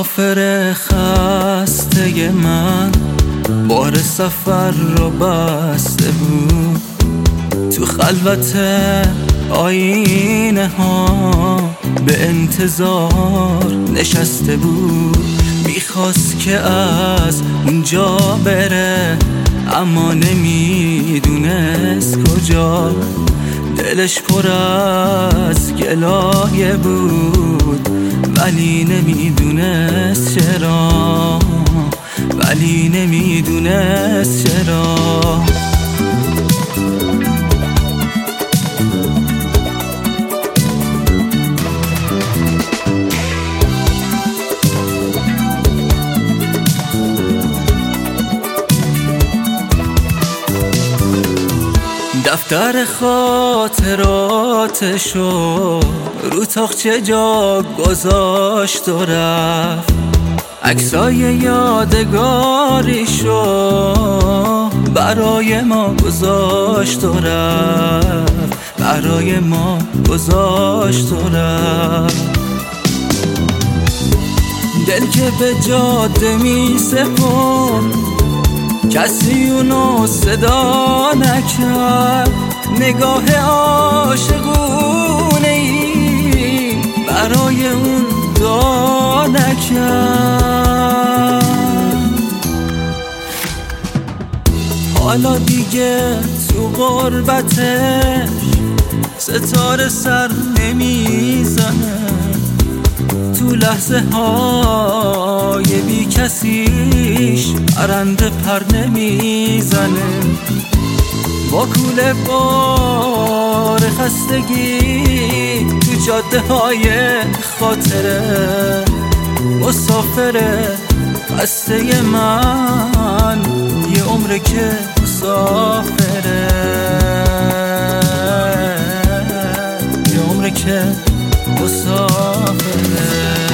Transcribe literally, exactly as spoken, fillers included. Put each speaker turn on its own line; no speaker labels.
مسافر خسته من بار سفر رو بسته بود، تو خلوت آینه ها به انتظار نشسته بود. میخواست که از اونجا بره اما نمیدونست کجا. دلش پر از گلایه بود ولی نمیدونست چرا، ولی نمیدونست چرا. دفتر خاطراتشو رو تاقچه جا گذاشت و رفت، عکسای یادگاریشو برای ما گذاشت و رفت، برای ما گذاشت و رفت. دل که به جاده می سپرد کسی اونو صدا نکرد، نگاه عاشقونه ای برای اون دعا نکرد. حالا دیگه تو غربتش ستاره سر نمیزنه، تو لحظه های بی کسیش پرنده پر نمیزنه. با کوله بار خستگی تو جاده های خاطره، مسافر خسته من یه عمره که مسافره، یه عمره که مسافره.